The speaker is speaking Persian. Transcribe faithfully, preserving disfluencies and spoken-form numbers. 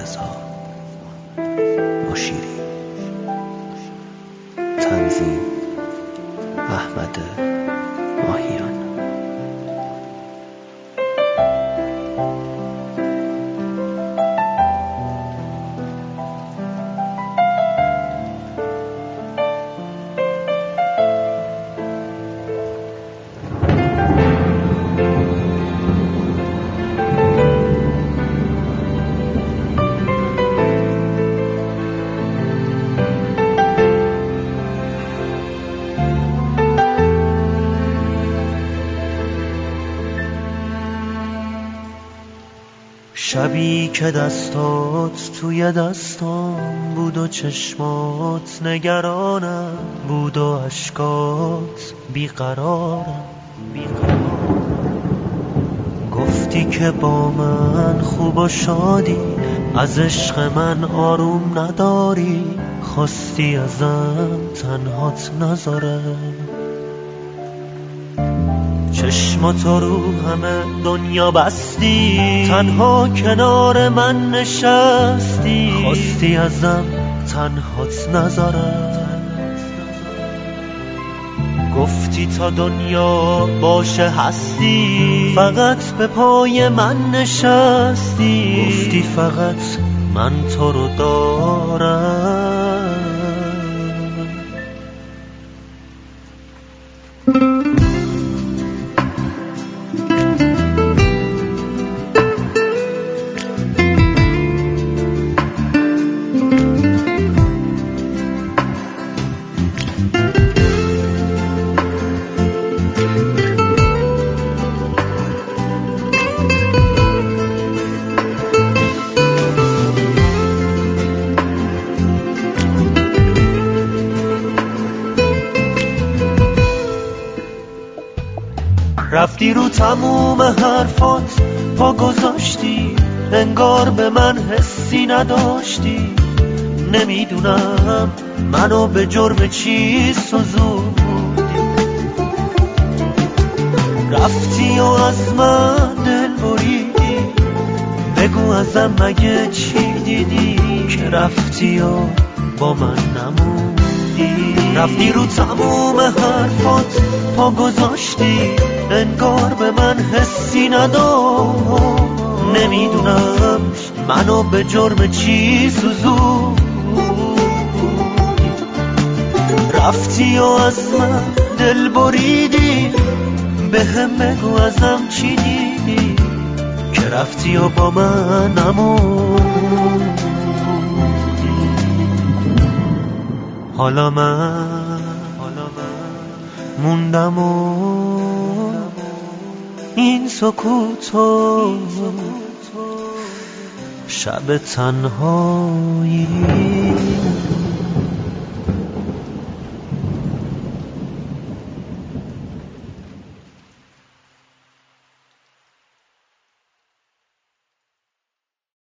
رضا مشیری. تنظیم احمد ماهیان. شبی که دستات توی دستام بود و چشمات نگرانم بود و اشکات بیقرارم بیقرارم. گفتی که با من خوب و شادی، از عشق من آروم نداری، خواستی ازم تنهات نذارم. چشماتو رو همه دنیا بستی، تنها کنار من نشستی، خواستی ازم تنهات نذارم. گفتی تا دنیا باشه هستی، فقط به پای من نشستی، گفتی فقط من تو رو دارم. رفتی رو تموم حرفات پا گذاشتی، انگار به من حسی نداشتی. نمیدونم منو به جرم چی سوزوندی. رفتی و از من دل بریدی، بگو ازم مگه چی دیدی که رفتی و با من نموندی. رفتی رو تموم حرفات پا گذاشتی، انگار به من حسی نداشت. نمیدونم منو به جرم چی سوزوندی. رفتی و از من دل بریدی، به هم بگو ازم چی دیدی که رفتی و با من نموندی. حالا من موندم و این سکوتو شب تنهایی